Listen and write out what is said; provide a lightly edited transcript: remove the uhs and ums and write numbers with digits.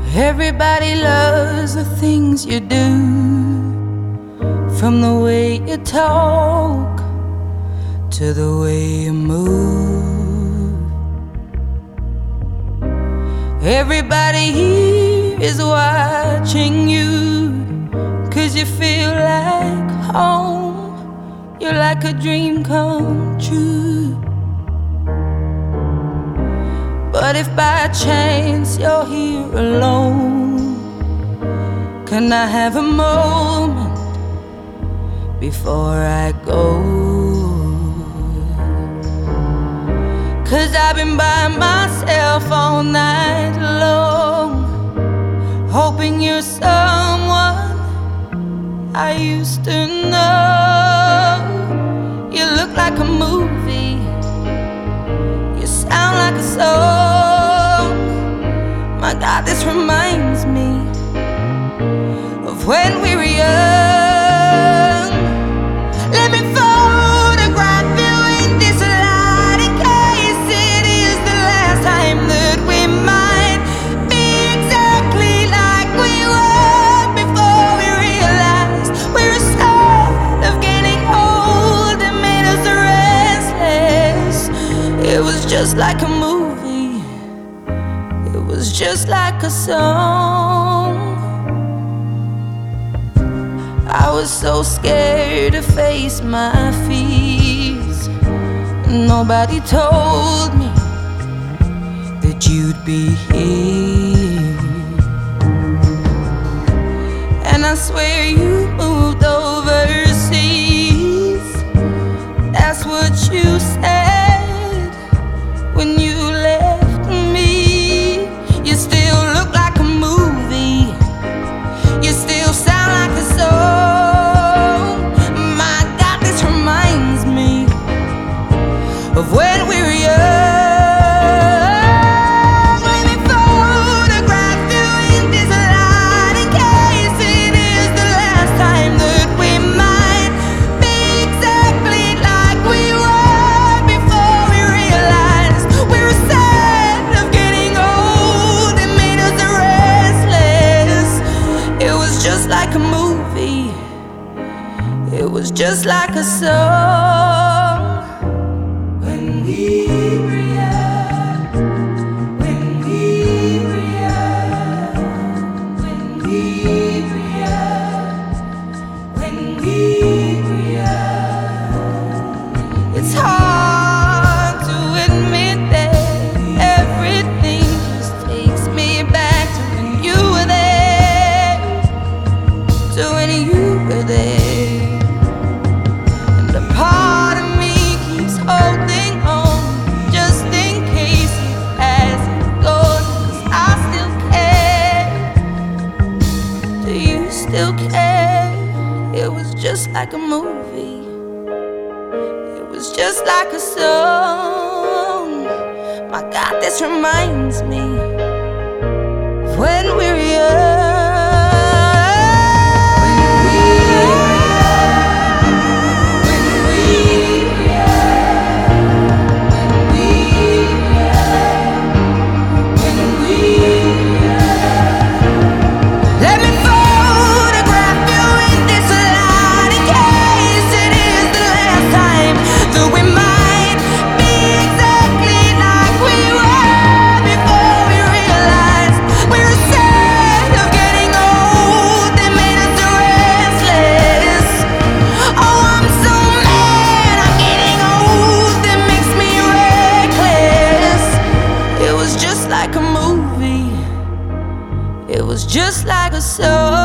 Everybody loves the things you do, from the way you talk to the way you move. Everybody here is watching you, 'cause you feel like home. You're like a dream come true. But if by chance you're here alone, can I have a moment before I go? 'Cause I've been by myself all night long, hoping you're someone I used to know. You look like a movie, you sound like a song. My God, this reminds me of when we were young. Let me photograph you in this light, in case it is the last time that we might be exactly like we were before we realized we were scared of getting old. It made us restless. It was just like a movie, it was just like a song. I was so scared to face my fears. Nobody told me that you'd be here. And I swear you moved overseas. That's what you said when you left me. You still look like a movie, you still sound like a song. My God, this reminds me of when we were young. Let me photograph you in this light, in case it is the last time that we might be exactly like we were before we realized we were sad of getting old. It made us restless. It was just like a movie, it was just like a song. When we were young, when we were young, when we were young, when we were young. It's hard to admit that everything just takes me back to when you were there, to when you were there. And a part of me keeps holding on, just in case it hasn't gone. 'Cause I still care. Do you still care? It was just like a movie, it was just like a song. My God, this reminds me of when we were young. Let me photograph you in this light, in case it is the last time that we might be exactly like we were before we realized we were sad of getting old. It made us restless. Oh, I'm so mad I'm getting old. It makes me reckless. It was just like a movie, it was just like a song.